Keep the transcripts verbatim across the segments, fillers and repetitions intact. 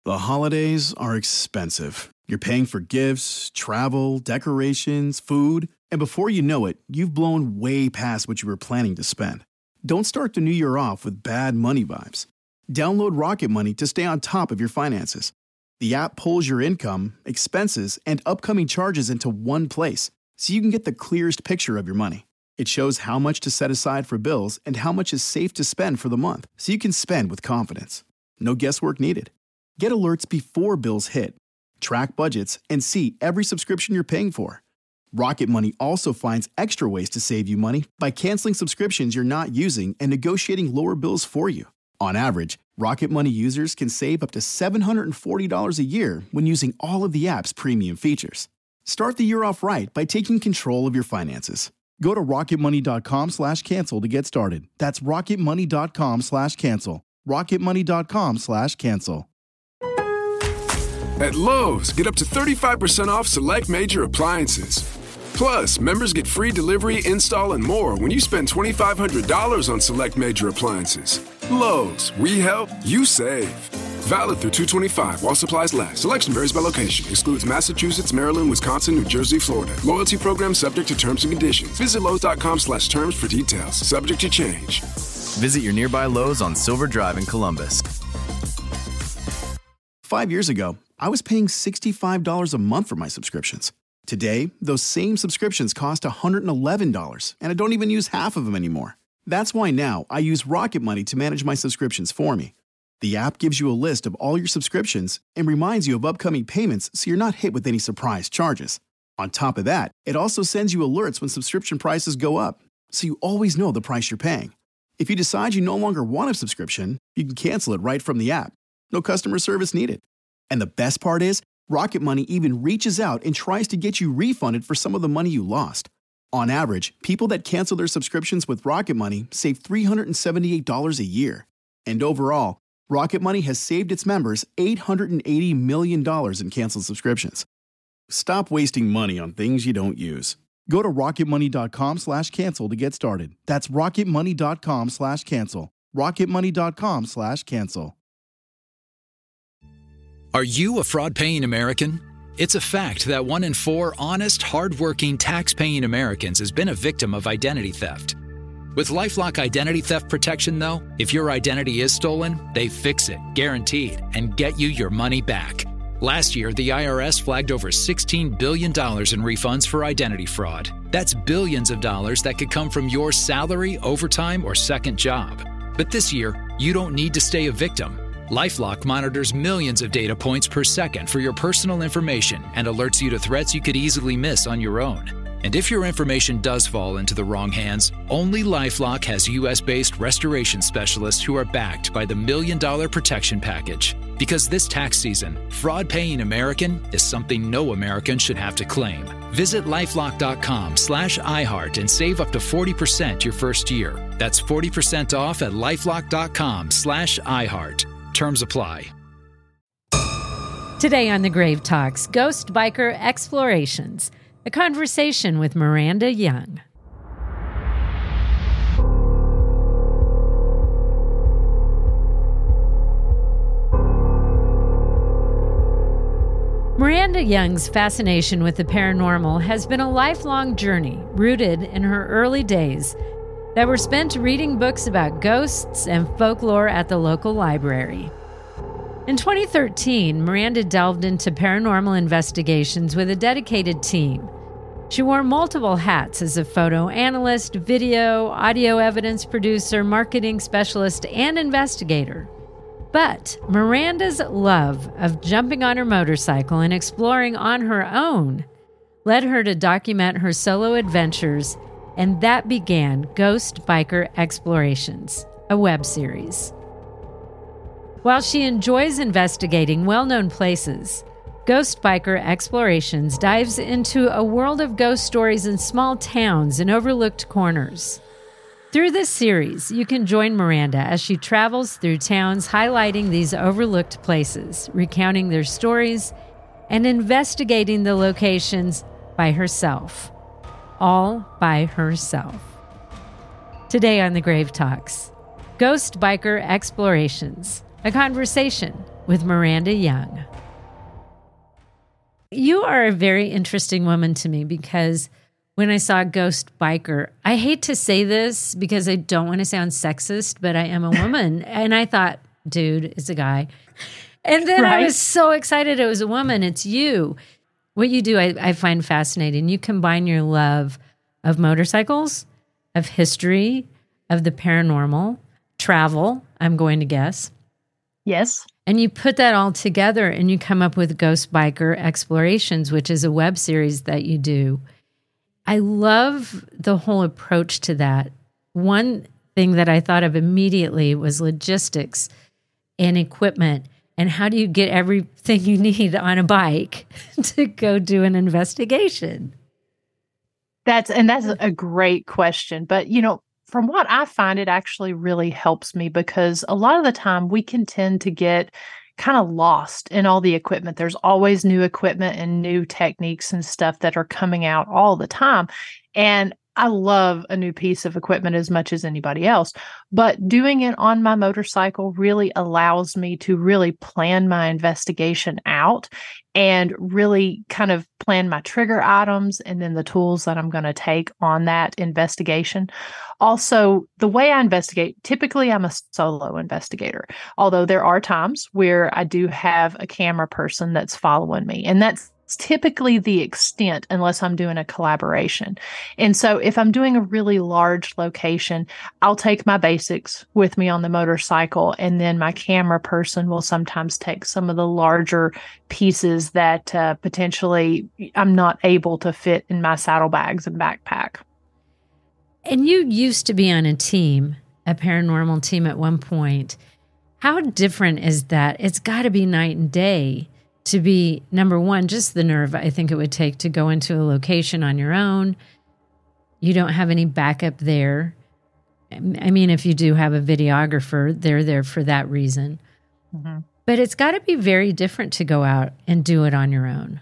The holidays are expensive. You're paying for gifts, travel, decorations, food, and before you know it, you've blown way past what you were planning to spend. Don't start the new year off with bad money vibes. Download Rocket Money to stay on top of your finances. The app pulls your income, expenses, and upcoming charges into one place, so you can get the clearest picture of your money. It shows how much to set aside for bills and how much is safe to spend for the month, so you can spend with confidence. No guesswork needed. Get alerts before bills hit, track budgets, and see every subscription you're paying for. Rocket Money also finds extra ways to save you money by canceling subscriptions you're not using and negotiating lower bills for you. On average, Rocket Money users can save up to seven hundred forty dollars a year when using all of the app's premium features. Start the year off right by taking control of your finances. Go to rocketmoney.com slash cancel to get started. That's rocketmoney.com slash cancel. rocketmoney.com slash cancel. At Lowe's, get up to thirty-five percent off select major appliances. Plus, members get free delivery, install, and more when you spend twenty-five hundred dollars on select major appliances. Lowe's, we help, you save. Valid through two twenty-five while supplies last. Selection varies by location. Excludes Massachusetts, Maryland, Wisconsin, New Jersey, Florida. Loyalty program subject to terms and conditions. Visit Lowe's.com slash terms for details. Subject to change. Visit your nearby Lowe's on Silver Drive in Columbus. Five years ago, I was paying sixty-five dollars a month for my subscriptions. Today, those same subscriptions cost one hundred eleven dollars, and I don't even use half of them anymore. That's why now I use Rocket Money to manage my subscriptions for me. The app gives you a list of all your subscriptions and reminds you of upcoming payments so you're not hit with any surprise charges. On top of that, it also sends you alerts when subscription prices go up, so you always know the price you're paying. If you decide you no longer want a subscription, you can cancel it right from the app. No customer service needed. And the best part is, Rocket Money even reaches out and tries to get you refunded for some of the money you lost. On average, people that cancel their subscriptions with Rocket Money save three hundred seventy-eight dollars a year. And overall, Rocket Money has saved its members eight hundred eighty million dollars in canceled subscriptions. Stop wasting money on things you don't use. Go to rocketmoney.com slash cancel to get started. That's rocketmoney.com slash cancel. rocketmoney.com slash cancel. Are you a fraud-paying American? It's a fact that one in four honest, hard-working, tax-paying Americans has been a victim of identity theft. With LifeLock Identity Theft Protection, though, if your identity is stolen, they fix it, guaranteed, and get you your money back. Last year, the I R S flagged over sixteen billion dollars in refunds for identity fraud. That's billions of dollars that could come from your salary, overtime, or second job. But this year, you don't need to stay a victim. LifeLock monitors millions of data points per second for your personal information and alerts you to threats you could easily miss on your own. And if your information does fall into the wrong hands, only LifeLock has U S-based restoration specialists who are backed by the Million Dollar Protection Package. Because this tax season, fraud-paying American is something no American should have to claim. Visit LifeLock.com slash iHeart and save up to forty percent your first year. That's forty percent off at LifeLock.com slash iHeart. Terms apply. Today on The Grave Talks, Ghost Biker Explorations, a conversation with Miranda Young. Miranda Young's fascination with the paranormal has been a lifelong journey rooted in her early days that were spent reading books about ghosts and folklore at the local library. In twenty thirteen, Miranda delved into paranormal investigations with a dedicated team. She wore multiple hats as a photo analyst, video, audio evidence producer, marketing specialist, and investigator. But Miranda's love of jumping on her motorcycle and exploring on her own led her to document her solo adventures, and that began Ghost Biker Explorations, a web series. While she enjoys investigating well-known places, Ghost Biker Explorations dives into a world of ghost stories in small towns and overlooked corners. Through this series, you can join Miranda as she travels through towns highlighting these overlooked places, recounting their stories, and investigating the locations by herself. All by herself. Today on The Grave Talks, Ghost Biker Explorations, a conversation with Miranda Young. You are a very interesting woman to me because when I saw Ghost Biker, I hate to say this because I don't want to sound sexist, but I am a woman. And I thought, dude, it's a guy. And then right? I was so excited it was a woman. It's you. What you do, I, I find fascinating. You combine your love of motorcycles, of history, of the paranormal, travel, I'm going to guess. Yes. And you put that all together and you come up with Ghost Biker Explorations, which is a web series that you do. I love the whole approach to that. One thing that I thought of immediately was logistics and equipment. And how do you get everything you need on a bike to go do an investigation? That's and that's a great question. But, you know, from what I find, it actually really helps me because a lot of the time we can tend to get kind of lost in all the equipment. There's always new equipment and new techniques and stuff that are coming out all the time. And I love a new piece of equipment as much as anybody else, but doing it on my motorcycle really allows me to really plan my investigation out and really kind of plan my trigger items and then the tools that I'm going to take on that investigation. Also, the way I investigate, typically I'm a solo investigator, although there are times where I do have a camera person that's following me, and that's typically the extent unless I'm doing a collaboration. And so if I'm doing a really large location, I'll take my basics with me on the motorcycle, and then my camera person will sometimes take some of the larger pieces that uh, potentially I'm not able to fit in my saddlebags and backpack. And you used to be on a team, a paranormal team at one point. How different is that? It's got to be night and day. To be, number one, just the nerve I think it would take to go into a location on your own. You don't have any backup there. I mean, if you do have a videographer, they're there for that reason. Mm-hmm. But it's got to be very different to go out and do it on your own.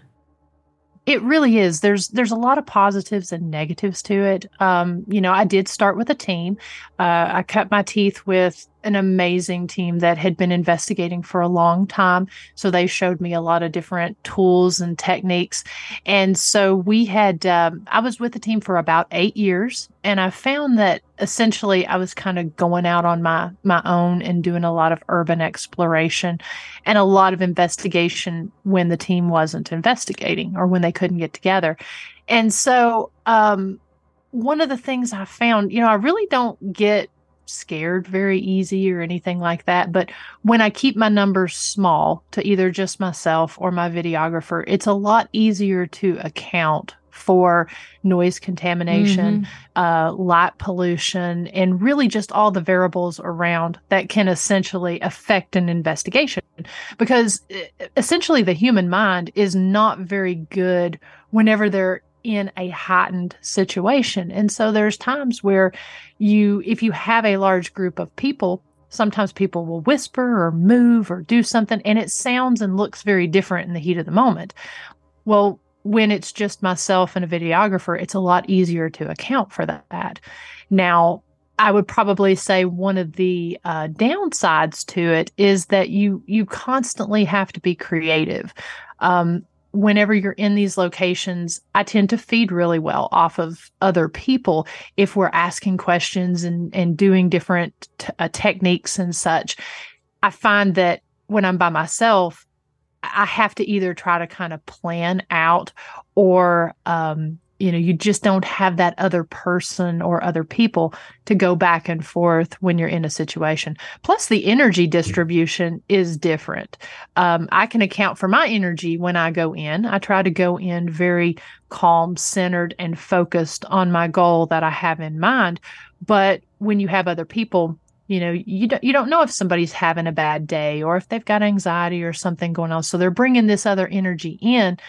It really is. There's there's a lot of positives and negatives to it. Um, you know, I did start with a team. Uh, I cut my teeth with an amazing team that had been investigating for a long time. So they showed me a lot of different tools and techniques. And so we had, um, I was with the team for about eight years. And I found that essentially I was kind of going out on my, my own and doing a lot of urban exploration and a lot of investigation when the team wasn't investigating or when they couldn't get together. And so, um, one of the things I found, you know, I really don't get scared very easy or anything like that. But when I keep my numbers small to either just myself or my videographer, it's a lot easier to account for noise contamination, mm-hmm. uh, light pollution, and really just all the variables around that can essentially affect an investigation. Because essentially the human mind is not very good whenever they're in a heightened situation. And so there's times where you, if you have a large group of people, sometimes people will whisper or move or do something, and it sounds and looks very different in the heat of the moment. Well, when it's just myself and a videographer, it's a lot easier to account for that. Now, I would probably say one of the uh, downsides to it is that you you constantly have to be creative. Um, Whenever you're in these locations, I tend to feed really well off of other people if we're asking questions and, and doing different t- uh, techniques and such. I find that when I'm by myself, I have to either try to kind of plan out or, um, you know, you just don't have that other person or other people to go back and forth when you're in a situation. Plus, the energy distribution is different. Um, I can account for my energy when I go in. I try to go in very calm, centered, and focused on my goal that I have in mind. But when you have other people, you know, you don't, you don't know if somebody's having a bad day or if they've got anxiety or something going on. So they're bringing this other energy in.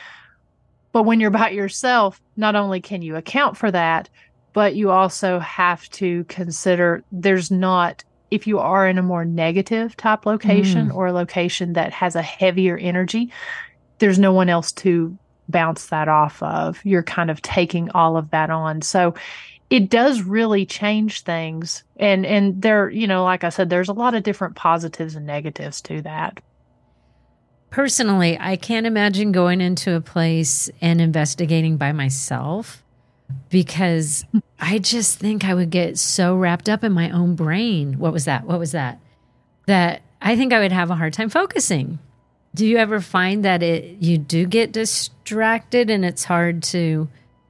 But when you're by yourself, not only can you account for that, but you also have to consider there's not, if you are in a more negative type location mm. or a location that has a heavier energy, there's no one else to bounce that off of. You're kind of taking all of that on. So it does really change things. And, and there, you know, like I said, there's a lot of different positives and negatives to that. personally, I can't imagine going into a place and investigating by myself, because I just think I would get so wrapped up in my own brain. What was that? What was that? That I think I would have a hard time focusing. Do you ever find that it you do get distracted and it's hard to...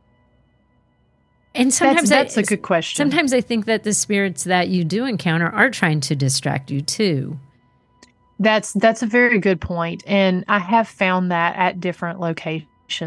And sometimes that's, that's I, a good question. Sometimes I think that the spirits that you do encounter are trying to distract you too. That's that's a very good point. And I have found that at different locations.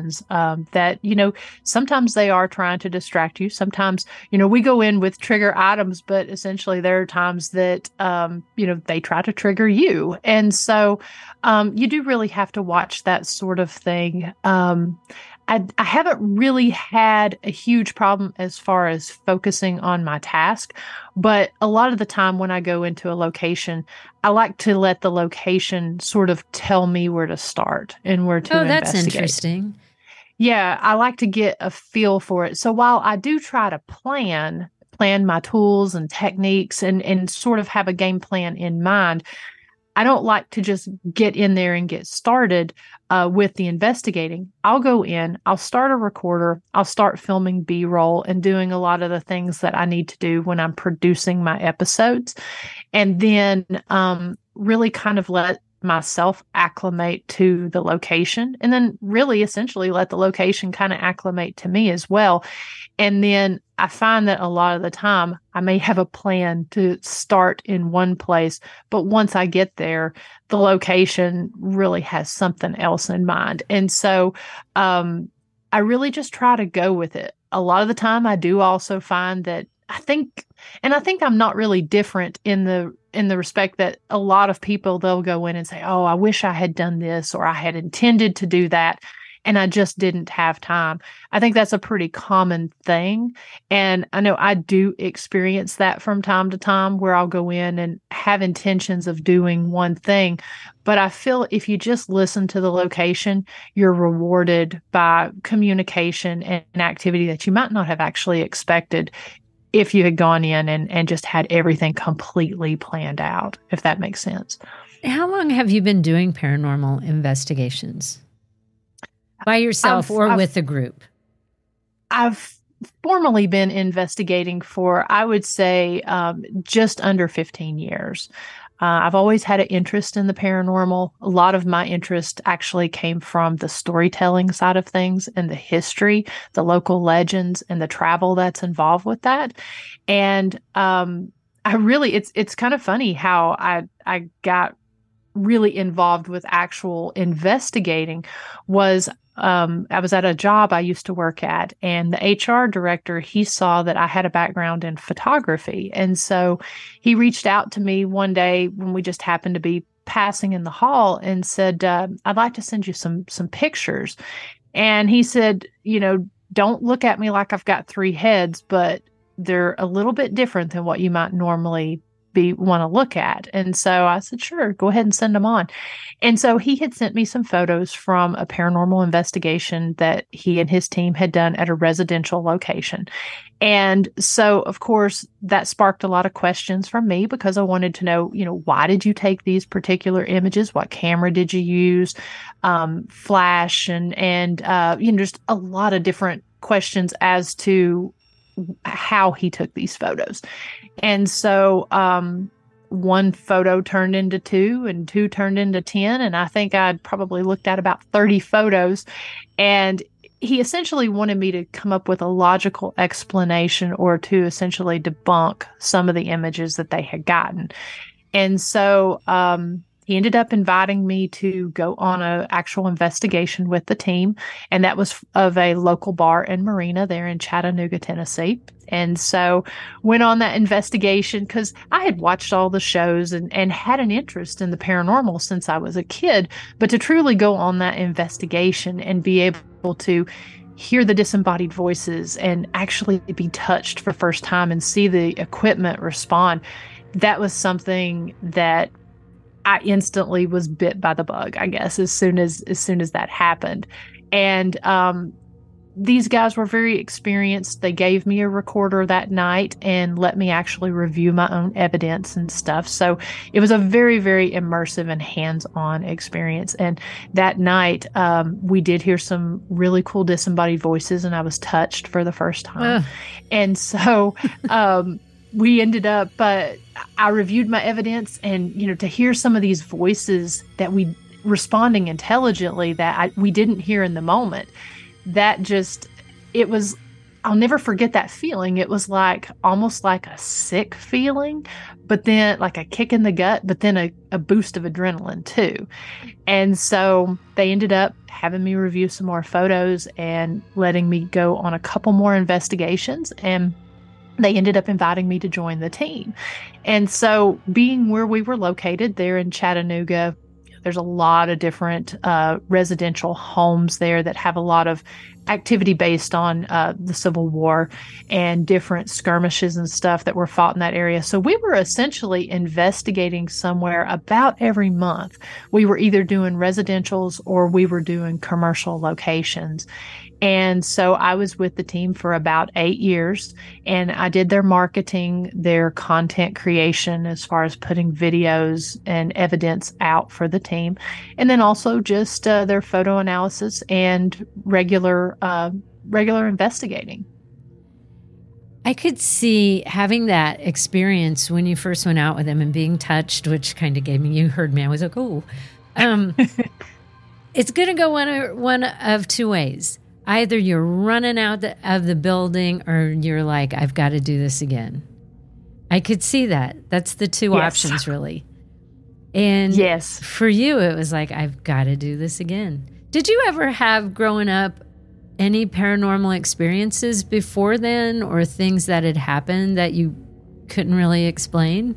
Um, that, you know, sometimes they are trying to distract you. Sometimes, you know, we go in with trigger items, but essentially there are times that, um, you know, they try to trigger you. And so um, you do really have to watch that sort of thing. Um, I, I haven't really had a huge problem as far as focusing on my task, but a lot of the time when I go into a location, I like to let the location sort of tell me where to start and where to oh, that's investigate. Interesting. Yeah, I like to get a feel for it. So while I do try to plan, plan my tools and techniques and, and sort of have a game plan in mind, I don't like to just get in there and get started uh, with the investigating. I'll go in, I'll start a recorder, I'll start filming B-roll and doing a lot of the things that I need to do when I'm producing my episodes. And then um, really kind of let myself acclimate to the location, and then really essentially let the location kind of acclimate to me as well. And then I find that a lot of the time I may have a plan to start in one place, but once I get there, the location really has something else in mind. And so um, I really just try to go with it. A lot of the time I do also find that I think, and I think I'm not really different in the in the respect that a lot of people, they'll go in and say, oh, I wish I had done this, or I had intended to do that, and I just didn't have time. I think that's a pretty common thing. And I know I do experience that from time to time, where I'll go in and have intentions of doing one thing. But I feel if you just listen to the location, you're rewarded by communication and activity that you might not have actually expected if you had gone in and, and just had everything completely planned out, if that makes sense. How long have you been doing paranormal investigations? By yourself I've, or I've, with a group? I've formally been investigating for, I would say, um, just under fifteen years. Uh, I've always had an interest in the paranormal. A lot of my interest actually came from the storytelling side of things and the history, the local legends, and the travel that's involved with that. And um, I really, it's it's kind of funny how I I got really involved with actual investigating. Was Um, I was at a job I used to work at, and the H R director, he saw that I had a background in photography. And so he reached out to me one day when we just happened to be passing in the hall and said, uh, I'd like to send you some, some pictures. And he said, you know, don't look at me like I've got three heads, but they're a little bit different than what you might normally be want to look at. And so I said, sure, go ahead and send them on. And so he had sent me some photos from a paranormal investigation that he and his team had done at a residential location. And so, of course, that sparked a lot of questions from me, because I wanted to know, you know, why did you take these particular images? What camera did you use? Um, flash and, and, uh, you know, just a lot of different questions as to how he took these photos. And so um, one photo turned into two, and two turned into ten. And I think I'd probably looked at about thirty photos. And he essentially wanted me to come up with a logical explanation, or to essentially debunk some of the images that they had gotten. And so um, he ended up inviting me to go on an actual investigation with the team. And that was of a local bar and marina there in Chattanooga, Tennessee. And so went on that investigation because I had watched all the shows and, and had an interest in the paranormal since I was a kid. But to truly go on that investigation and be able to hear the disembodied voices and actually be touched for the first time and see the equipment respond, that was something that I instantly was bit by the bug, I guess, as soon as as soon as that happened. And um, these guys were very experienced. They gave me a recorder that night and let me actually review my own evidence and stuff. So it was a very, very immersive and hands-on experience. And that night, um, we did hear some really cool disembodied voices, and I was touched for the first time. Ugh. And so um, we ended up, uh, I reviewed my evidence, and, you know, to hear some of these voices that we responding intelligently that I, we didn't hear in the moment, that just, it was, I'll never forget that feeling. It was like almost like a sick feeling, but then like a kick in the gut, but then a, a boost of adrenaline too. And so they ended up having me review some more photos and letting me go on a couple more investigations. And they ended up inviting me to join the team. And so being where we were located there in Chattanooga, there's a lot of different uh, residential homes there that have a lot of activity based on uh, the Civil War and different skirmishes and stuff that were fought in that area. So we were essentially investigating somewhere about every month. We were either doing residentials or we were doing commercial locations. And so I was with the team for about eight years, and I did their marketing, their content creation as far as putting videos and evidence out for the team, and then also just uh, their photo analysis and regular uh, regular investigating. I could see having that experience when you first went out with them and being touched, which kind of gave me, you heard me, I was like, oh, um, it's going to go one of, one of two ways. Either you're running out the, of the building or you're like, I've got to do this again. I could see that. That's the two yes. options, really. And yes, for you, it was like, I've got to do this again. Did you ever have, growing up, any paranormal experiences before then, or things that had happened that you couldn't really explain?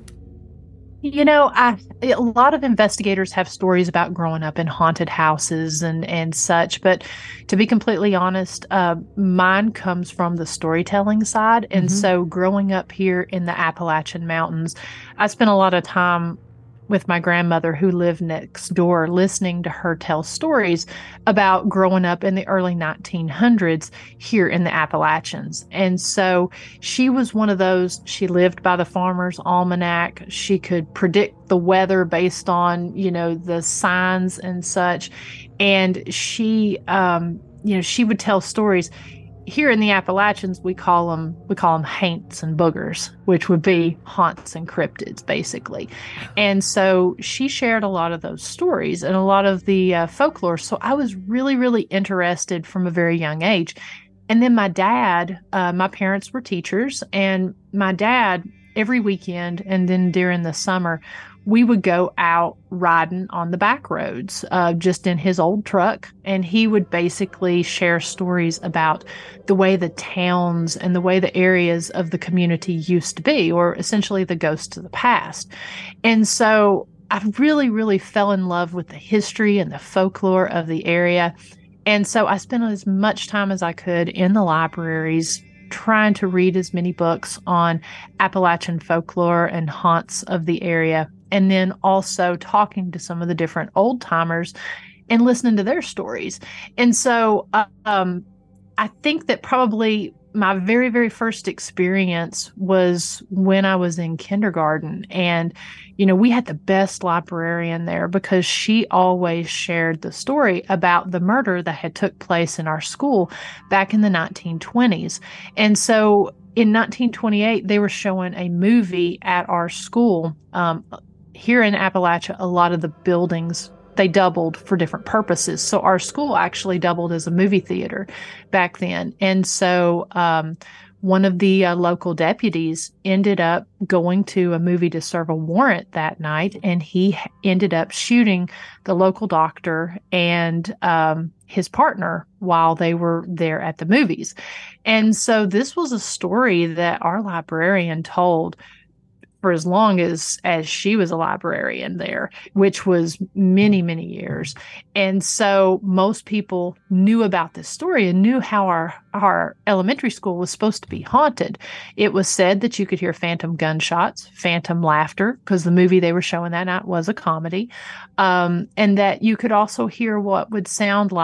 You know, I, a lot of investigators have stories about growing up in haunted houses and, and such. But to be completely honest, uh, mine comes from the storytelling side. And mm-hmm. so growing up here in the Appalachian Mountains, I spent a lot of time with my grandmother who lived next door, listening to her tell stories about growing up in the early nineteen hundreds here in the Appalachians. And so she was one of those, she lived by the Farmer's Almanac. She could predict the weather based on, you know, the signs and such. And she, um, you know, she would tell stories. Here in the Appalachians, we call them we call them haints and boogers, which would be haunts and cryptids, basically. And so she shared a lot of those stories and a lot of the uh, folklore. So I was really, really interested from a very young age. And then my dad, uh, my parents were teachers, and my dad, every weekend and then during the summer, we would go out riding on the back roads, uh, just in his old truck. And he would basically share stories about the way the towns and the way the areas of the community used to be, or essentially the ghosts of the past. And so I really, really fell in love with the history and the folklore of the area. And so I spent as much time as I could in the libraries trying to read as many books on Appalachian folklore and haunts of the area. And then also talking to some of the different old timers and listening to their stories. And so um, I think that probably my very, very first experience was when I was in kindergarten. And, you know, we had the best librarian there because she always shared the story about the murder that had took place in our school back in the nineteen twenties. And so in nineteen twenty-eight, they were showing a movie at our school. Um, here in Appalachia, a lot of the buildings, they doubled for different purposes. So our school actually doubled as a movie theater back then. And so um, one of the uh, local deputies ended up going to a movie to serve a warrant that night, and he ended up shooting the local doctor and um, his partner while they were there at the movies. And so this was a story that our librarian told for as long as, as she was a librarian there, which was many, many years. And so most people knew about this story and knew how our, our elementary school was supposed to be haunted. It was said that you could hear phantom gunshots, phantom laughter, because the movie they were showing that night was a comedy, um, and that you could also hear what would sound like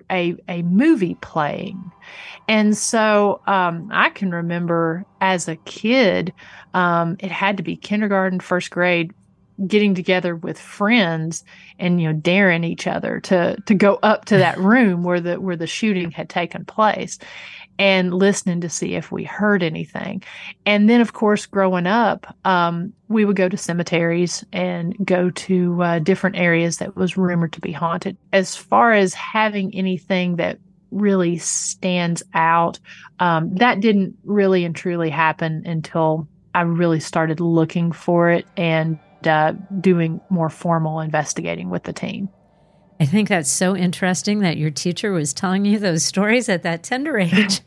a, a movie playing. And so um, I can remember as a kid, um, it had to be kindergarten, first grade, getting together with friends and, you know, daring each other to to go up to that room where the where the shooting had taken place and listening to see if we heard anything. And then, of course, growing up, um, we would go to cemeteries and go to uh, different areas that was rumored to be haunted. As far as having anything that really stands out, um, that didn't really and truly happen until I really started looking for it and uh, doing more formal investigating with the team. I think that's so interesting that your teacher was telling you those stories at that tender age.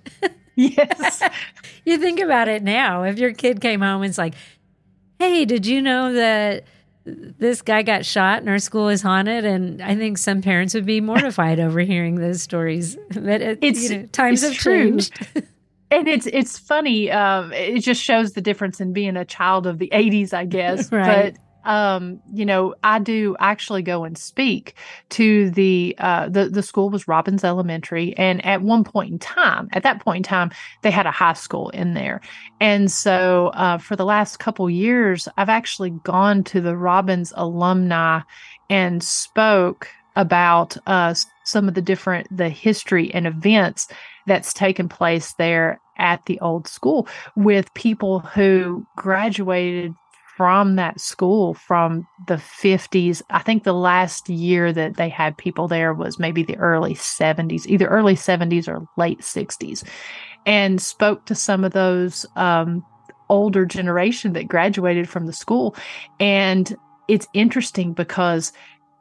Yes. You think about it now. If your kid came home and it's like, hey, did you know that this guy got shot and our school is haunted? And I think some parents would be mortified over hearing those stories. But it, it's, you know, times it's have true. changed. And it's it's funny. Um, it just shows the difference in being a child of the eighties, I guess. Right. But um, you know, I do actually go and speak to the uh, the the school was Robbins Elementary, and at one point in time, at that point in time, they had a high school in there, and so uh, for the last couple years, I've actually gone to the Robbins alumni and spoke about uh, some of the different the history and events that's taken place there at the old school with people who graduated from that school from the fifties. I think the last year that they had people there was maybe the early seventies, either early seventies or late sixties, and spoke to some of those um, older generation that graduated from the school. And it's interesting because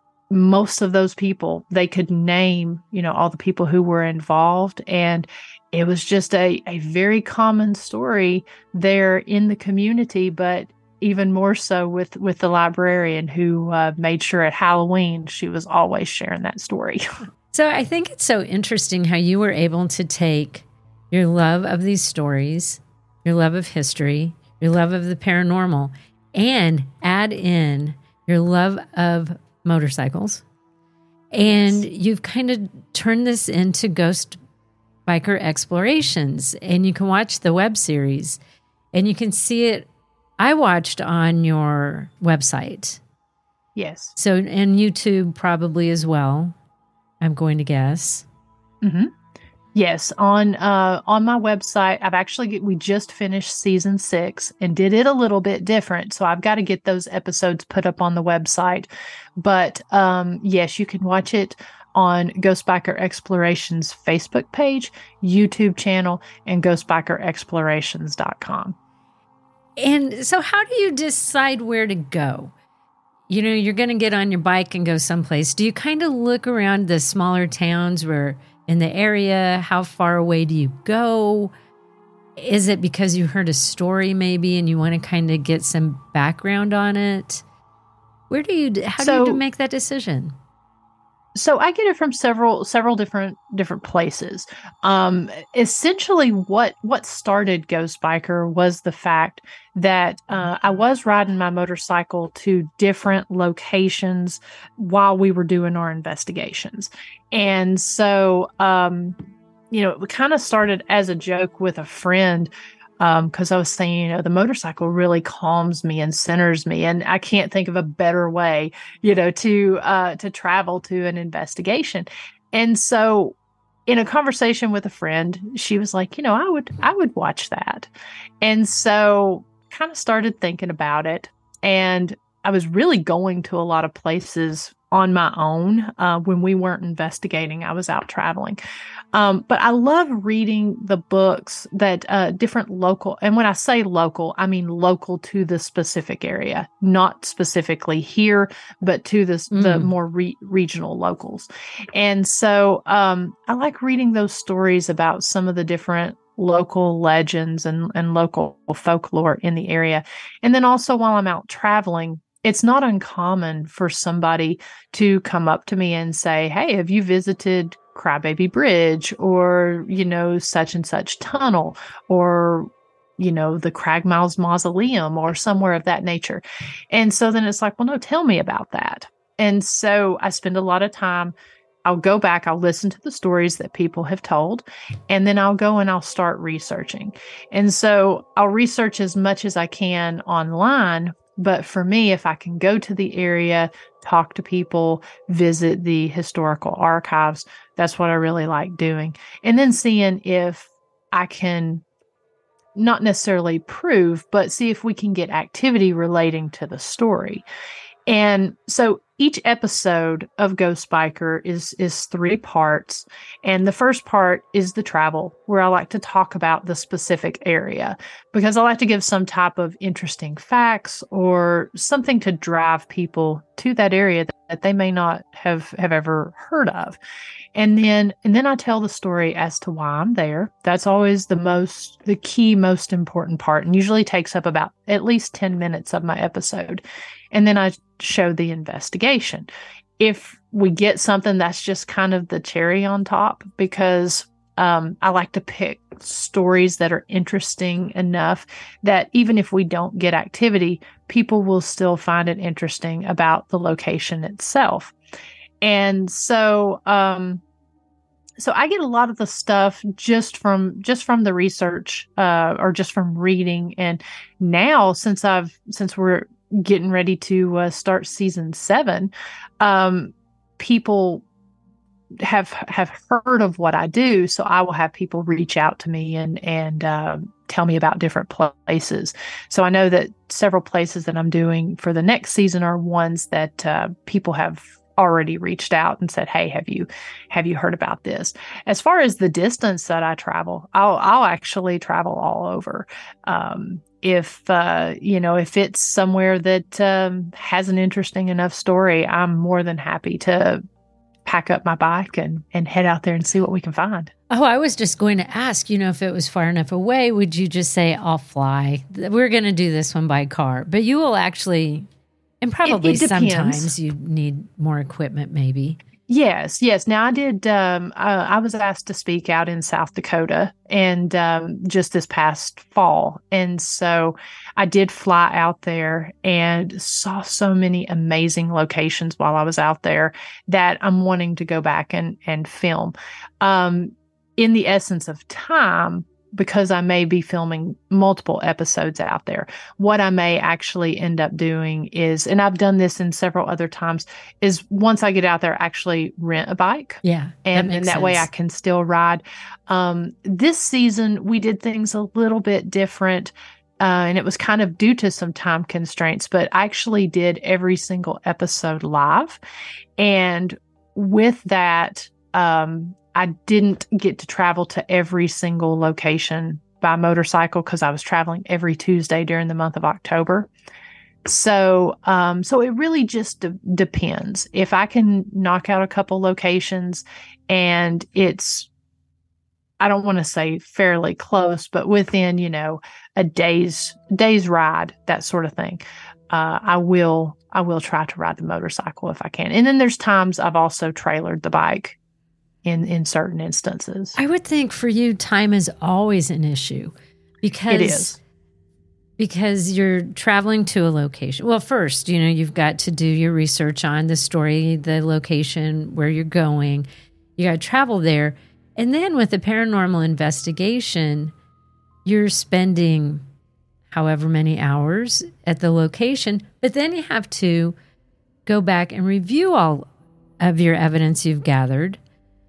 most of those people, they could name, you know, all the people who were involved. And it was just a, a very common story there in the community, but even more so with, with the librarian who uh, made sure at Halloween she was always sharing that story. So I think it's so interesting how you were able to take your love of these stories, your love of history, your love of the paranormal, and add in your love of motorcycles. And you've kind of turned this into Ghost Biker Explorations. And you can watch the web series and you can see it. I watched on your website. Yes. So, and YouTube probably as well, I'm going to guess. Mm-hmm. Yes, on uh, on my website, I've actually, we just finished season six and did it a little bit different. So I've got to get those episodes put up on the website. But um, yes, you can watch it on Ghost Biker Explorations Facebook page, YouTube channel, and ghost biker explorations dot com. And so how do you decide where to go? You know, you're going to get on your bike and go someplace. Do you kind of look around the smaller towns where in the area? How far away do you go? Is it because you heard a story maybe and you want to kind of get some background on it? Where do you, how so, do you make that decision? So I get it from several several different different places. Um, essentially, what what started Ghost Biker was the fact that uh, I was riding my motorcycle to different locations while we were doing our investigations, and so um, you know, it kind of started as a joke with a friend. Because um, I was saying, you know, the motorcycle really calms me and centers me, and I can't think of a better way, you know, to uh, to travel to an investigation. And so, in a conversation with a friend, she was like, you know, I would I would watch that, and so kind of started thinking about it. And I was really going to a lot of places on my own uh, when we weren't investigating. I was out traveling. Um, but I love reading the books that uh, different local, and when I say local, I mean local to the specific area, not specifically here, but to the, mm. the more re- regional locals. And so um, I like reading those stories about some of the different local legends and, and local folklore in the area. And then also while I'm out traveling, it's not uncommon for somebody to come up to me and say, hey, have you visited Crybaby Bridge, or, you know, such and such tunnel, or, you know, the Cragmiles Mausoleum, or somewhere of that nature. And so then it's like, well, no, tell me about that. And so I spend a lot of time I'll go back, I'll listen to the stories that people have told, and then I'll go and I'll start researching. And so I'll research as much as I can online. But for me, if I can go to the area, talk to people, visit the historical archives, that's what I really like doing. And then seeing if I can not necessarily prove, but see if we can get activity relating to the story. And so each episode of Ghost Biker is is three parts. And the first part is the travel, where I like to talk about the specific area, because I like to give some type of interesting facts or something to drive people to that area that, that they may not have, have ever heard of. And then and then I tell the story as to why I'm there. That's always the most, the key, most important part, and usually takes up about at least ten minutes of my episode. And then I show the investigation. If we get something, that's just kind of the cherry on top, because um, I like to pick stories that are interesting enough that even if we don't get activity, people will still find it interesting about the location itself. And so, um, so I get a lot of the stuff just from just from the research, uh, or just from reading. And now, since I've since we're getting ready to uh, start season seven, um, people have have heard of what I do, so I will have people reach out to me and and uh, tell me about different places. So I know that several places that I'm doing for the next season are ones that uh, people have already reached out and said, "Hey, have you have you heard about this?" As far as the distance that I travel, I'll I'll actually travel all over. Um, if uh, you know, if it's somewhere that um, has an interesting enough story, I'm more than happy to pack up my bike and and head out there and see what we can find. Oh, I was just going to ask, you know, if it was far enough away, would you just say, "I'll fly. We're going to do this one by car," but you will actually. And probably it, it sometimes you need more equipment, maybe. Yes, yes. Now, I did, um, uh, I was asked to speak out in South Dakota and um, just this past fall. And so I did fly out there and saw so many amazing locations while I was out there that I'm wanting to go back and, and film. Um, in the essence of time, because I may be filming multiple episodes out there, what I may actually end up doing is, and I've done this in several other times, is once I get out there, actually rent a bike. Yeah. And, that and that sense. way I can still ride. Um, this season, we did things a little bit different. Uh, and it was kind of due to some time constraints, but I actually did every single episode live. And with that, um, I didn't get to travel to every single location by motorcycle because I was traveling every Tuesday during the month of October. So, um, so it really just de- depends. If I can knock out a couple locations and it's, I don't want to say fairly close, but within, you know, a day's day's ride, that sort of thing, uh, I will I will try to ride the motorcycle if I can. And then there's times I've also trailered the bike. In, in certain instances. I would think for you, time is always an issue because it is. Because you're traveling to a location. Well, first, you know, you've got to do your research on the story, the location, where you're going. You got to travel there. And then with the paranormal investigation, you're spending however many hours at the location, but then you have to go back and review all of your evidence you've gathered.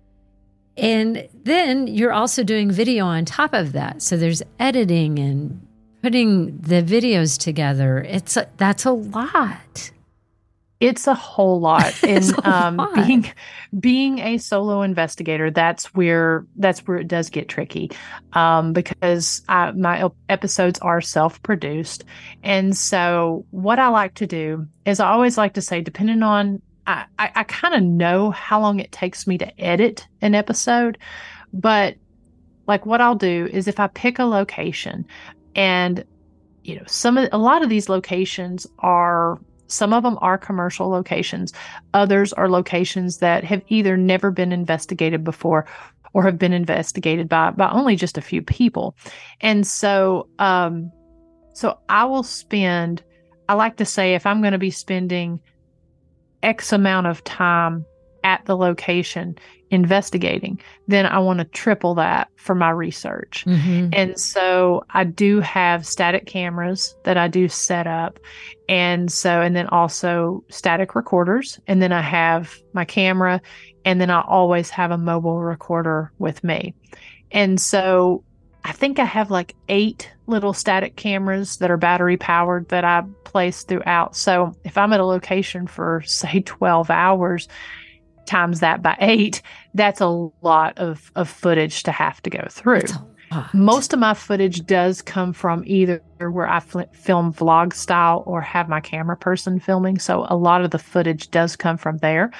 And then you're also doing video on top of that. So there's editing and putting the videos together. It's a, that's a lot. It's a whole lot. And um, lot. being being a solo investigator, that's where that's where it does get tricky, um, because I, my episodes are self-produced, and so what I like to do is I always like to say, depending on I, I, I kind of know how long it takes me to edit an episode, but like what I'll do is if I pick a location and, you know, some of, a lot of these locations are, some of them are commercial locations. Others are locations that have either never been investigated before or have been investigated by, by only just a few people. And so, um, so I will spend, I like to say if I'm going to be spending X amount of time at the location investigating, then I want to triple that for my research. Mm-hmm. And so I do have static cameras that I do set up. And so, and then also static recorders. And then I have my camera, and then I always have a mobile recorder with me. And so I think I have like eight little static cameras that are battery powered that I place throughout. So if I'm at a location for, say, twelve hours, times that by eight, that's a lot of, of footage to have to go through. Most of my footage does come from either where I fl- film vlog style or have my camera person filming. So a lot of the footage does come from there.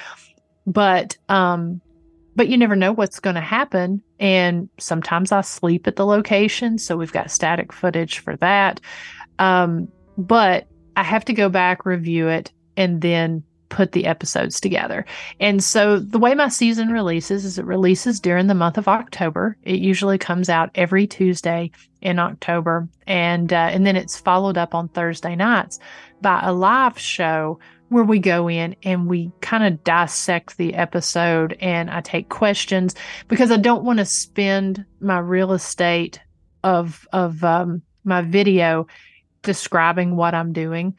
But, um, but you never know what's going to happen. And sometimes I sleep at the location. So we've got static footage for that. Um, but I have to go back, review it, and then put the episodes together. And so the way my season releases is it releases during the month of October. It usually comes out every Tuesday in October. And, uh, and then it's followed up on Thursday nights by a live show where we go in and we kind of dissect the episode, and I take questions because I don't want to spend my real estate of, of, um, my video describing what I'm doing.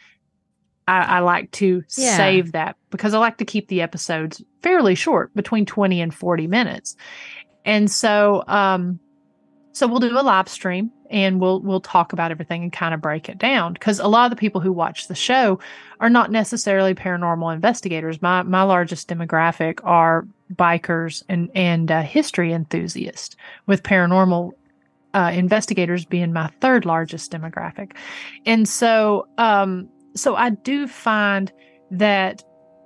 I, I like to yeah. save that because I like to keep the episodes fairly short, between twenty and forty minutes. And so, um, so we'll do a live stream and we'll, we'll talk about everything and kind of break it down. Cause a lot of the people who watch the show are not necessarily paranormal investigators. My, my largest demographic are bikers and, and, uh, history enthusiasts, with paranormal uh, investigators being my third largest demographic. And so, um, So I do find that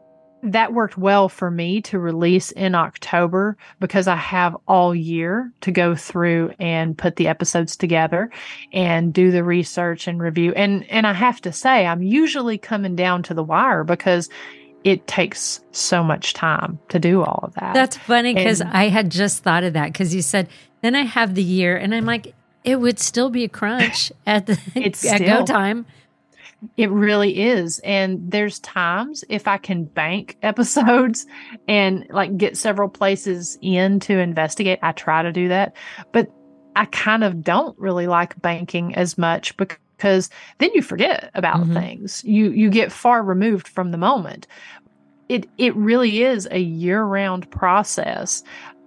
that worked well for me to release in October because I have all year to go through and put the episodes together and do the research and review. And, and I have to say, I'm usually coming down to the wire because it takes so much time to do all of that. That's funny because I had just thought of that because you said, then I have the year, and I'm like, it would still be a crunch at the it's at still, go time. It really is. And there's times if I can bank episodes and like get several places in to investigate, I try to do that. But I kind of don't really like banking as much because then you forget about mm-hmm. things. You you get far removed from the moment. It it really is a year-round process.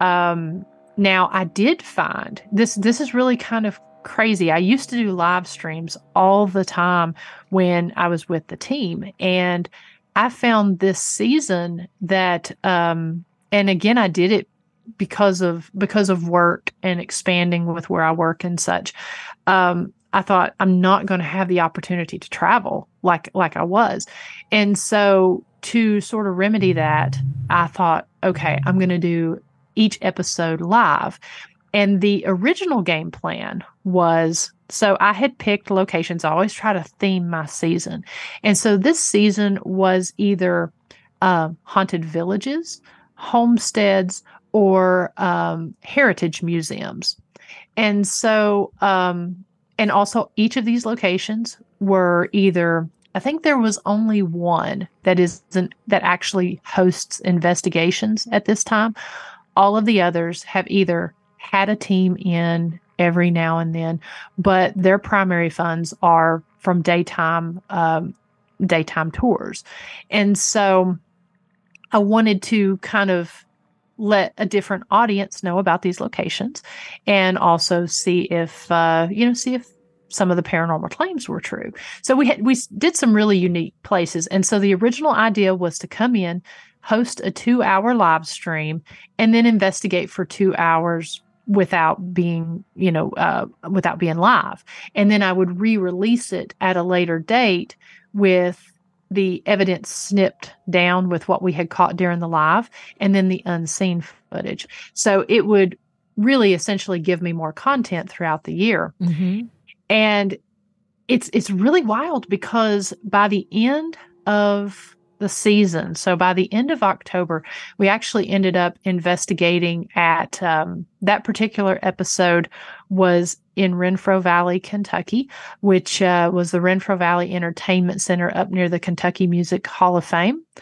Um, now, I did find this this is really kind of crazy. I used to do live streams all the time when I was with the team. And I found this season that, um, and again, I did it because of, because of work and expanding with where I work and such. Um, I thought I'm not going to have the opportunity to travel like, like I was. And so to sort of remedy that, I thought, okay, I'm going to do each episode live. And the original game plan was, so I had picked locations. I always try to theme my season. And so this season was either uh, haunted villages, homesteads, or um, heritage museums. And so, um, and also each of these locations were either, I think there was only one that isn't, that actually hosts investigations at this time. All of the others have either had a team in every now and then, but their primary funds are from daytime, um, daytime tours. And so I wanted to kind of let a different audience know about these locations and also see if, uh, you know, see if some of the paranormal claims were true. So we had, we did some really unique places. And so the original idea was to come in, host a two hour live stream, and then investigate for two hours without being, you know, uh, without being live. And then I would re-release it at a later date with the evidence snipped down with what we had caught during the live and then the unseen footage. So it would really essentially give me more content throughout the year. Mm-hmm. And it's, it's really wild because by the end of the season, so by the end of October, we actually ended up investigating at, um, that particular episode was in Renfro Valley, Kentucky, which uh, was the Renfro Valley Entertainment Center up near the Kentucky Music Hall of Fame.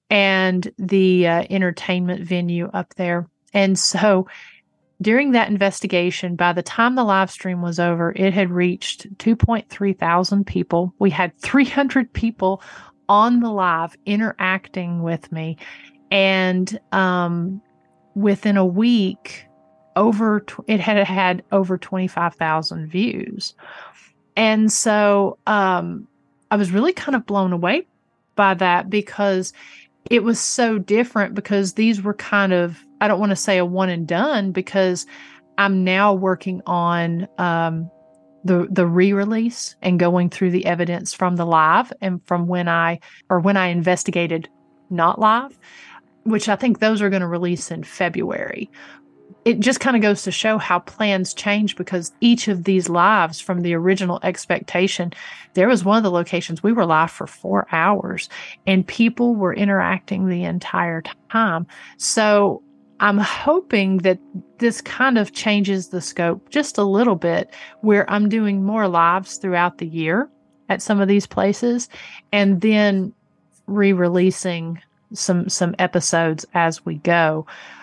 and the uh, entertainment venue up there. And so during that investigation, by the time the live stream was over, it had reached two point three thousand people. We had three hundred people on the live interacting with me. And um, within a week, over tw- it had had over twenty-five thousand views. And so um, I was really kind of blown away by that, because it was so different, because these were kind of, I don't want to say a one and done, because I'm now working on um, the the re-release and going through the evidence from the live and from when I, or when I investigated not live, which I think those are going to release in February. It just kind of goes to show how plans change, because each of these lives from the original expectation, there was one of the locations we were live for four hours and people were interacting the entire time. So I'm hoping that this kind of changes the scope just a little bit, where I'm doing more lives throughout the year at some of these places, and then re-releasing some, some episodes as we go.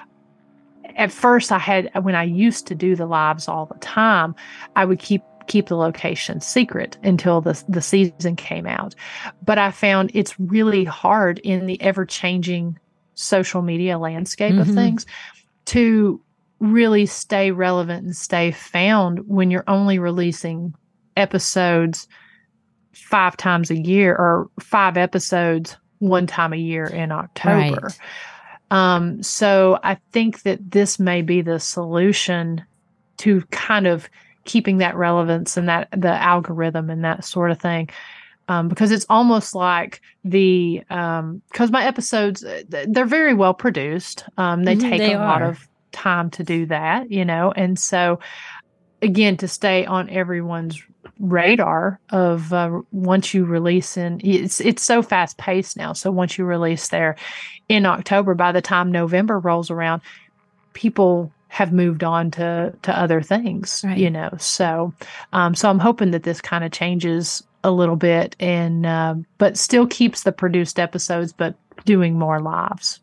At first, I had, when I used to do the lives all the time, I would keep keep the location secret until the the season came out. But I found it's really hard in the ever-changing social media landscape mm-hmm. of things to really stay relevant and stay found when you're only releasing episodes five times a year, or five episodes one time a year in October. Right. Um, so I think that this may be the solution to kind of keeping that relevance and that the algorithm and that sort of thing. Um, because it's almost like the, um, cause my episodes, they're very well produced. Um, they Mm-hmm, take they a lot are. of time to do that, you know? And so again, to stay on everyone's radar of, uh, once you release in, it's, it's so fast paced now. So once you release there in October, by the time November rolls around, people have moved on to, to other things, right. you know? So, um, so I'm hoping that this kind of changes a little bit, and, uh, but still keeps the produced episodes, but doing more lives.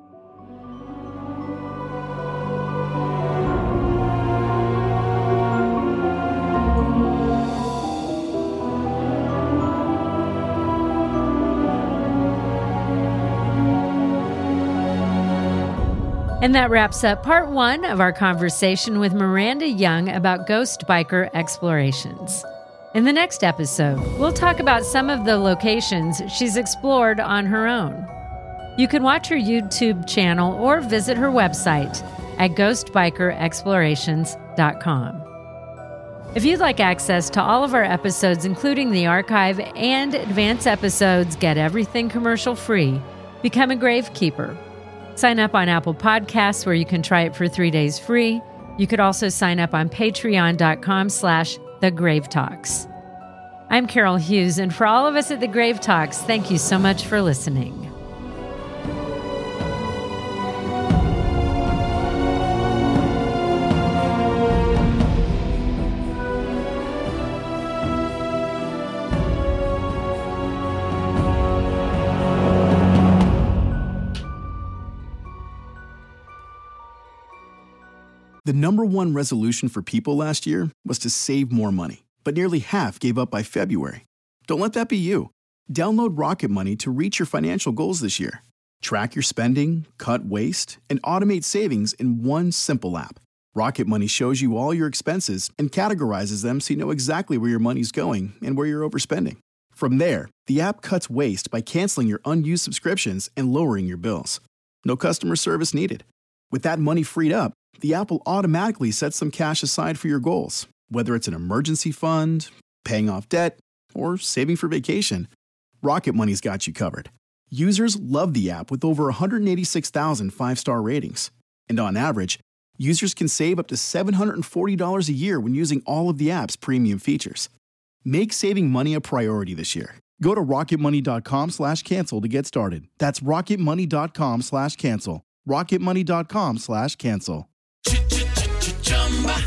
And that wraps up part one of our conversation with Miranda Young about Ghost Biker Explorations. In the next episode, we'll talk about some of the locations she's explored on her own. You can watch her YouTube channel or visit her website at ghost biker explorations dot com. If you'd like access to all of our episodes, including the archive and advance episodes, get everything commercial-free, become a Gravekeeper. Sign up on Apple Podcasts, where you can try it for three days free. You could also sign up on patreon.com slash The Grave Talks. I'm Carol Hughes, and for all of us at The Grave Talks, thank you so much for listening. The number one resolution for people last year was to save more money, but nearly half gave up by February. Don't let that be you. Download Rocket Money to reach your financial goals this year. Track your spending, cut waste, and automate savings in one simple app. Rocket Money shows you all your expenses and categorizes them so you know exactly where your money's going and where you're overspending. From there, the app cuts waste by canceling your unused subscriptions and lowering your bills. No customer service needed. With that money freed up, the app will automatically set some cash aside for your goals, whether it's an emergency fund, paying off debt, or saving for vacation. Rocket Money's got you covered. Users love the app with over one hundred eighty-six thousand five-star ratings. And on average, users can save up to seven hundred forty dollars a year when using all of the app's premium features. Make saving money a priority this year. Go to rocketmoney.com slash cancel to get started. That's rocketmoney.com slash cancel. rocketmoney.com slash cancel. Chumba.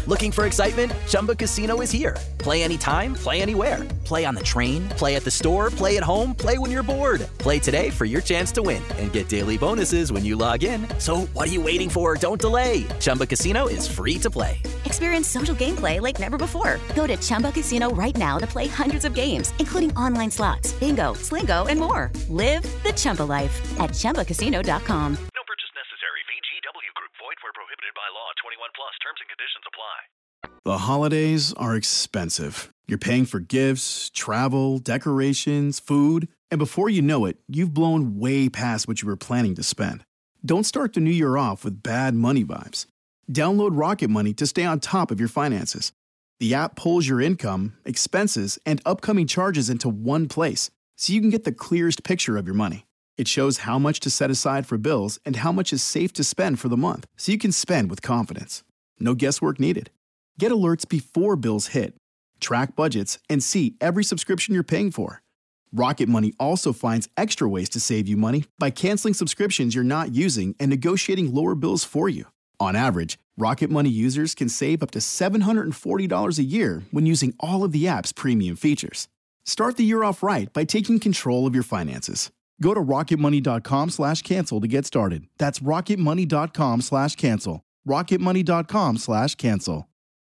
Looking for excitement? Chumba Casino is here. Play anytime, play anywhere. Play on the train, play at the store, play at home, play when you're bored. Play today for your chance to win and get daily bonuses when you log in. So what are you waiting for? Don't delay. Chumba Casino is free to play. Experience social gameplay like never before. Go to Chumba Casino right now to play hundreds of games, including online slots, bingo, Slingo, and more. Live the Chumba life at Chumba Casino dot com. No purchase necessary. V G W Group. Void where prohibited by law. twenty-one plus. Terms and conditions apply. The holidays are expensive. You're paying for gifts, travel, decorations, food, and before you know it, you've blown way past what you were planning to spend. Don't start the new year off with bad money vibes. Download Rocket Money to stay on top of your finances. The app pulls your income, expenses, and upcoming charges into one place, so you can get the clearest picture of your money. It shows how much to set aside for bills and how much is safe to spend for the month, so you can spend with confidence. No guesswork needed. Get alerts before bills hit, track budgets, and see every subscription you're paying for. Rocket Money also finds extra ways to save you money by canceling subscriptions you're not using and negotiating lower bills for you. On average, Rocket Money users can save up to seven hundred forty dollars a year when using all of the app's premium features. Start the year off right by taking control of your finances. Go to rocketmoney.com slash cancel to get started. That's rocketmoney.com slash cancel. rocketmoney.com slash cancel.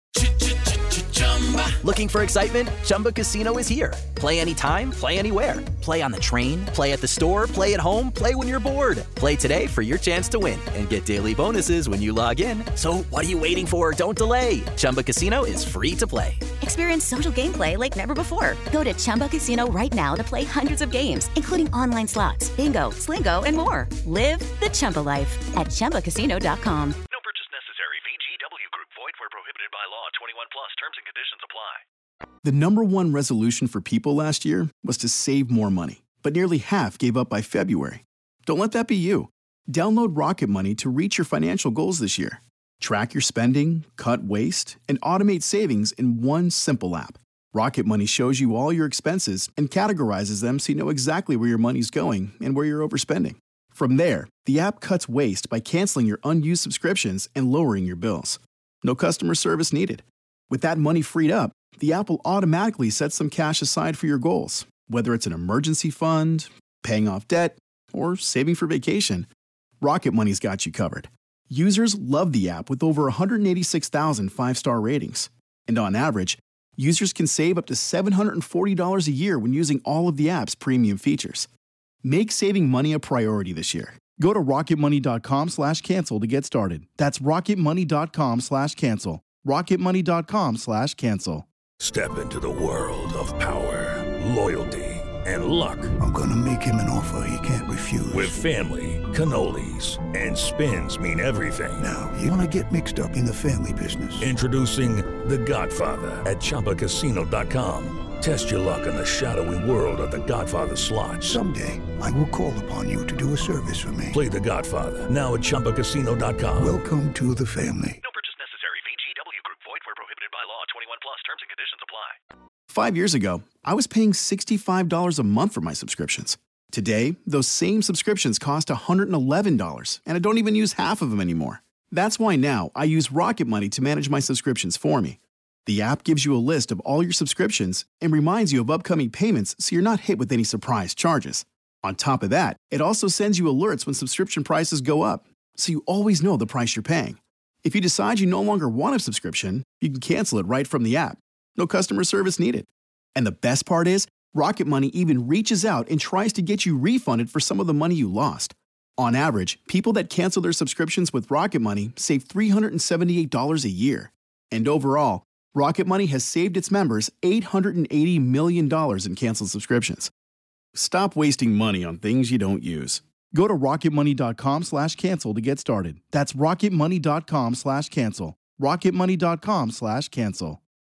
Looking for excitement? Chumba Casino is here. Play anytime, play anywhere. Play on the train, play at the store, play at home, play when you're bored. Play today for your chance to win and get daily bonuses when you log in. So what are you waiting for? Don't delay. Chumba Casino is free to play. Experience social gameplay like never before. Go to Chumba Casino right now to play hundreds of games, including online slots, bingo, Slingo, and more. Live the Chumba life at Chumba Casino dot com. No purchase necessary. V G W Group. Void where prohibited by law. twenty-one plus. Terms and conditions apply. The number one resolution for people last year was to save more money, but nearly half gave up by February. Don't let that be you. Download Rocket Money to reach your financial goals this year. Track your spending, cut waste, and automate savings in one simple app. Rocket Money shows you all your expenses and categorizes them so you know exactly where your money's going and where you're overspending. From there, the app cuts waste by canceling your unused subscriptions and lowering your bills. No customer service needed. With that money freed up, the app will automatically set some cash aside for your goals, whether it's an emergency fund, paying off debt, or saving for vacation. Rocket Money's got you covered. Users love the app with over one hundred eighty-six thousand five-star ratings. And on average, users can save up to seven hundred forty dollars a year when using all of the app's premium features. Make saving money a priority this year. Go to rocketmoney.com slash cancel to get started. That's rocketmoney.com slash cancel. rocketmoney.com slash cancel. Step into the world of power, loyalty, and luck. I'm gonna make him an offer he can't refuse. With family, cannolis, and spins mean everything. Now, you wanna get mixed up in the family business. Introducing The Godfather at Chumba Casino dot com. Test your luck in the shadowy world of The Godfather slot. Someday, I will call upon you to do a service for me. Play The Godfather, now at Chumba Casino dot com. Welcome to the family. No purchase necessary. V G W Group. Void where prohibited by law. twenty-one plus. Terms and conditions apply. Five years ago, I was paying sixty-five dollars a month for my subscriptions. Today, those same subscriptions cost one hundred eleven dollars, and I don't even use half of them anymore. That's why now I use Rocket Money to manage my subscriptions for me. The app gives you a list of all your subscriptions and reminds you of upcoming payments so you're not hit with any surprise charges. On top of that, it also sends you alerts when subscription prices go up, so you always know the price you're paying. If you decide you no longer want a subscription, you can cancel it right from the app. No customer service needed. And the best part is, Rocket Money even reaches out and tries to get you refunded for some of the money you lost. On average, people that cancel their subscriptions with Rocket Money save three hundred seventy-eight dollars a year. And overall, Rocket Money has saved its members eight hundred eighty million dollars in canceled subscriptions. Stop wasting money on things you don't use. Go to rocketmoney.com slash cancel to get started. That's rocketmoney.com slash cancel. rocketmoney.com slash cancel.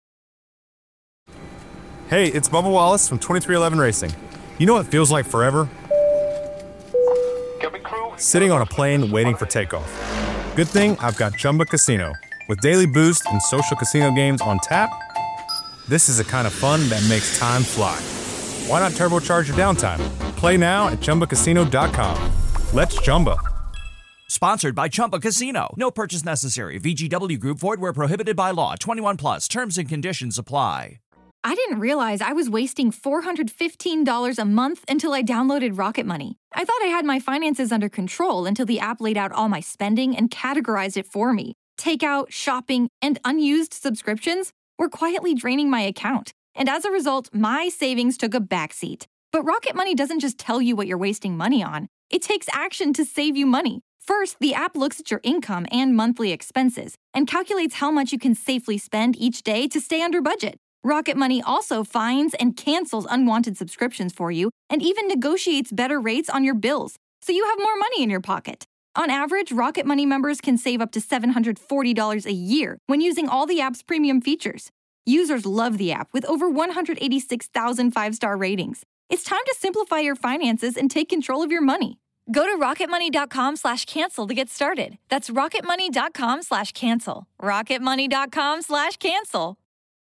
Hey, it's Bubba Wallace from twenty-three eleven Racing. You know what feels like forever? Sitting on a plane waiting for takeoff. Good thing I've got Chumba Casino. With daily boost and social casino games on tap, this is the kind of fun that makes time fly. Why not turbocharge your downtime? Play now at Chumba Casino dot com. Let's Chumba. Sponsored by Chumba Casino. No purchase necessary. V G W Group. Void where prohibited by law. twenty-one plus. Terms and conditions apply. I didn't realize I was wasting four hundred fifteen dollars a month until I downloaded Rocket Money. I thought I had my finances under control until the app laid out all my spending and categorized it for me. Takeout, shopping, and unused subscriptions were quietly draining my account. And as a result, my savings took a backseat. But Rocket Money doesn't just tell you what you're wasting money on. It takes action to save you money. First, the app looks at your income and monthly expenses and calculates how much you can safely spend each day to stay under budget. Rocket Money also finds and cancels unwanted subscriptions for you and even negotiates better rates on your bills, so you have more money in your pocket. On average, Rocket Money members can save up to seven hundred forty dollars a year when using all the app's premium features. Users love the app with over one hundred eighty-six thousand five-star ratings. It's time to simplify your finances and take control of your money. Go to rocketmoney.com slash cancel to get started. That's rocketmoney.com slash cancel. rocketmoney.com slash cancel.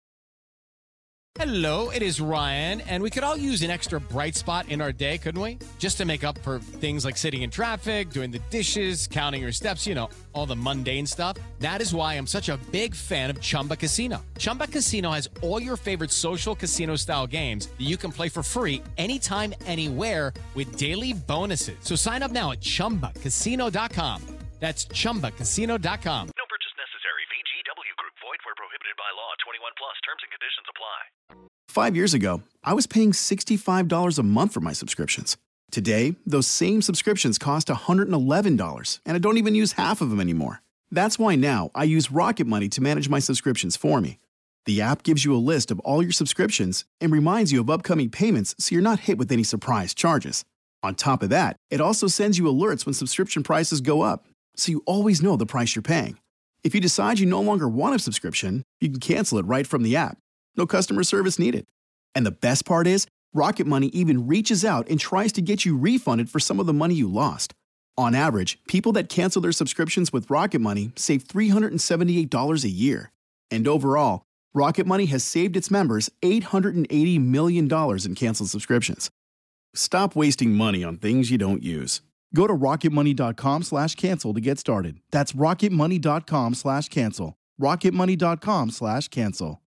Hello, it is Ryan, and we could all use an extra bright spot in our day, couldn't we? Just to make up for things like sitting in traffic, doing the dishes, counting your steps, you know, all the mundane stuff. That is why I'm such a big fan of Chumba Casino. Chumba Casino has all your favorite social casino-style games that you can play for free anytime, anywhere with daily bonuses. So sign up now at chumba casino dot com. That's chumba casino dot com. No purchase necessary. V G W Group. Void where prohibited by law. twenty-one plus. Terms and conditions apply. Five years ago, I was paying sixty-five dollars a month for my subscriptions. Today, those same subscriptions cost one hundred eleven dollars, and I don't even use half of them anymore. That's why now I use Rocket Money to manage my subscriptions for me. The app gives you a list of all your subscriptions and reminds you of upcoming payments so you're not hit with any surprise charges. On top of that, it also sends you alerts when subscription prices go up, so you always know the price you're paying. If you decide you no longer want a subscription, you can cancel it right from the app. No customer service needed. And the best part is, Rocket Money even reaches out and tries to get you refunded for some of the money you lost. On average, people that cancel their subscriptions with Rocket Money save three hundred seventy-eight dollars a year. And overall, Rocket Money has saved its members eight hundred eighty million dollars in canceled subscriptions. Stop wasting money on things you don't use. Go to rocketmoney.com slash cancel to get started. That's rocketmoney.com slash cancel. rocketmoney.com slash cancel.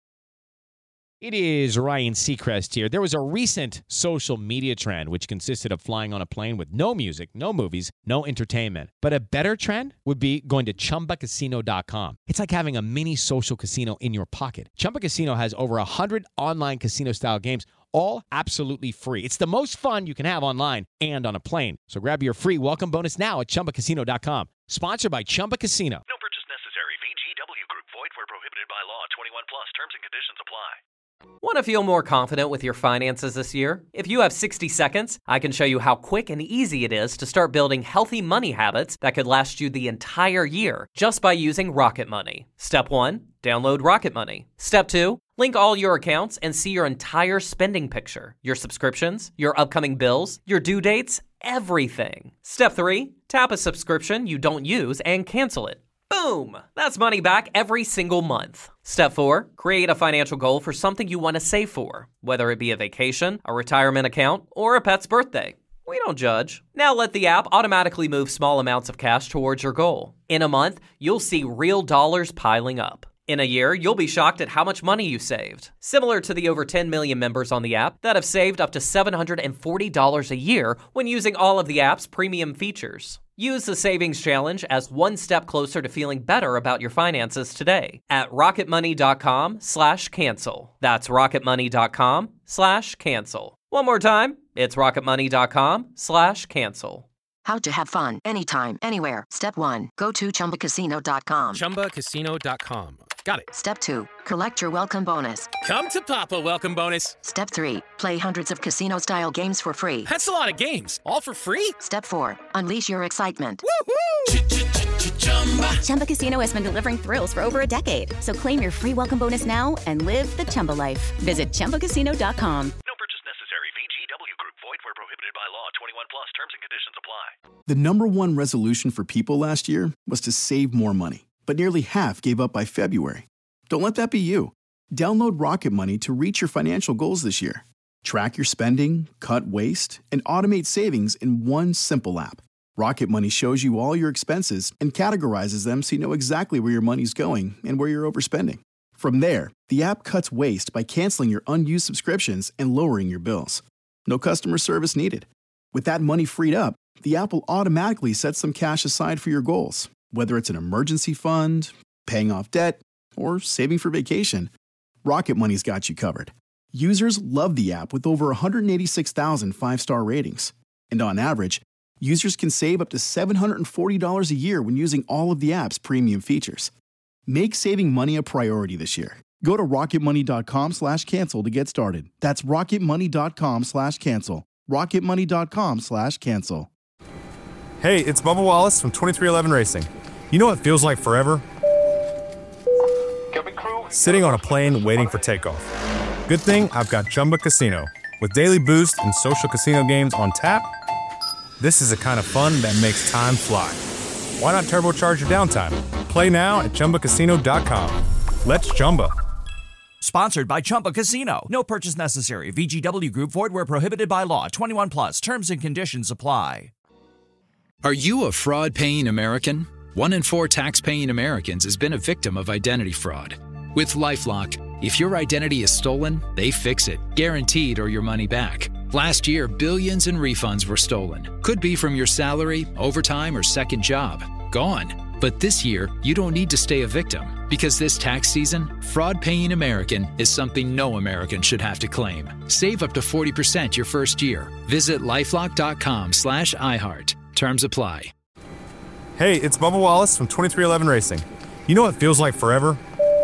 It is Ryan Seacrest here. There was a recent social media trend which consisted of flying on a plane with no music, no movies, no entertainment. But a better trend would be going to chumba casino dot com. It's like having a mini social casino in your pocket. Chumba Casino has over one hundred online casino-style games, all absolutely free. It's the most fun you can have online and on a plane. So grab your free welcome bonus now at chumba casino dot com. Sponsored by Chumba Casino. No purchase necessary. V G W Group. Void where prohibited by law. twenty-one plus. Terms and conditions apply. Want to feel more confident with your finances this year? If you have sixty seconds, I can show you how quick and easy it is to start building healthy money habits that could last you the entire year just by using Rocket Money. Step one, download Rocket Money. Step two, link all your accounts and see your entire spending picture, your subscriptions, your upcoming bills, your due dates, everything. Step three, tap a subscription you don't use and cancel it. Boom! That's money back every single month. Step four, create a financial goal for something you want to save for, whether it be a vacation, a retirement account, or a pet's birthday. We don't judge. Now let the app automatically move small amounts of cash towards your goal. In a month, you'll see real dollars piling up. In a year, you'll be shocked at how much money you saved. Similar to the over ten million members on the app that have saved up to seven hundred forty dollars a year when using all of the app's premium features. Use the Savings Challenge as one step closer to feeling better about your finances today at rocketmoney.com slash cancel. That's rocketmoney.com slash cancel. One more time, it's rocketmoney.com slash cancel. How to have fun anytime, anywhere. Step one, go to chumba casino dot com. chumba casino dot com. Got it. Step two, collect your welcome bonus. Come to Papa welcome bonus. Step three, play hundreds of casino-style games for free. That's a lot of games, all for free? Step four, unleash your excitement. Woohoo! Chumba Casino has been delivering thrills for over a decade. So claim your free welcome bonus now and live the Chumba life. Visit chumba casino dot com. No purchase necessary. V G W Group. Void where prohibited by law. twenty-one plus. Terms and conditions apply. The number one resolution for people last year was to save more money, but nearly half gave up by February. Don't let that be you. Download Rocket Money to reach your financial goals this year. Track your spending, cut waste, and automate savings in one simple app. Rocket Money shows you all your expenses and categorizes them so you know exactly where your money's going and where you're overspending. From there, the app cuts waste by canceling your unused subscriptions and lowering your bills. No customer service needed. With that money freed up, the app will automatically set some cash aside for your goals, whether it's an emergency fund, paying off debt, or saving for vacation. Rocket Money's got you covered. Users love the app with over one hundred eighty-six thousand five-star ratings. And on average, users can save up to seven hundred forty dollars a year when using all of the app's premium features. Make saving money a priority this year. Go to rocketmoney.com slash cancel to get started. That's rocketmoney.com slash cancel. rocketmoney.com slash cancel. Hey, it's Bubba Wallace from twenty-three eleven Racing. You know what feels like forever? Sitting on a plane waiting for takeoff. Good thing I've got Chumba Casino. With daily boost and social casino games on tap, this is the kind of fun that makes time fly. Why not turbocharge your downtime? Play now at Chumba Casino dot com. Let's Chumba. Sponsored by Chumba Casino. No purchase necessary. V G W Group. Void where prohibited by law. twenty-one plus. Terms and conditions apply. Are you a fraud-paying American? One in four tax-paying Americans has been a victim of identity fraud. With LifeLock, if your identity is stolen, they fix it, guaranteed, or your money back. Last year, billions in refunds were stolen. Could be from your salary, overtime, or second job. Gone. But this year, you don't need to stay a victim, because this tax season, fraud-paying American is something no American should have to claim. Save up to forty percent your first year. Visit LifeLock.com slash iHeart. Terms apply. Hey, it's Bubba Wallace from twenty-three eleven Racing. You know what feels like forever?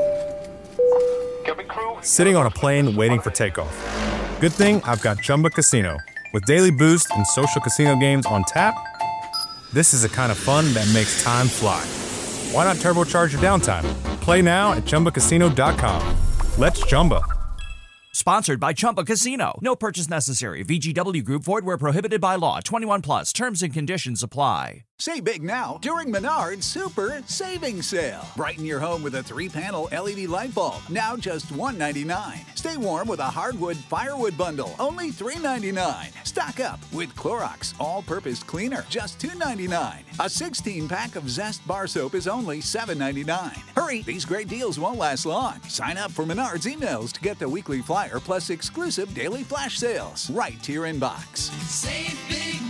Sitting on a plane waiting for takeoff. Good thing I've got Chumba Casino. With daily boost and social casino games on tap, this is the kind of fun that makes time fly. Why not turbocharge your downtime? Play now at Chumba Casino dot com. Let's Chumba. Sponsored by Chumba Casino. No purchase necessary. V G W Group. Void where prohibited by law. twenty-one plus. Terms and conditions apply. Save big now during Menard's Super Savings Sale. Brighten your home with a three-panel L E D light bulb, now just one dollar and ninety-nine cents. Stay warm with a hardwood firewood bundle, only three dollars and ninety-nine cents. Stock up with Clorox All-Purpose Cleaner, just two dollars and ninety-nine cents. A sixteen-pack of Zest Bar Soap is only seven dollars and ninety-nine cents. Hurry, these great deals won't last long. Sign up for Menard's emails to get the weekly flyer plus exclusive daily flash sales right to your inbox. Save big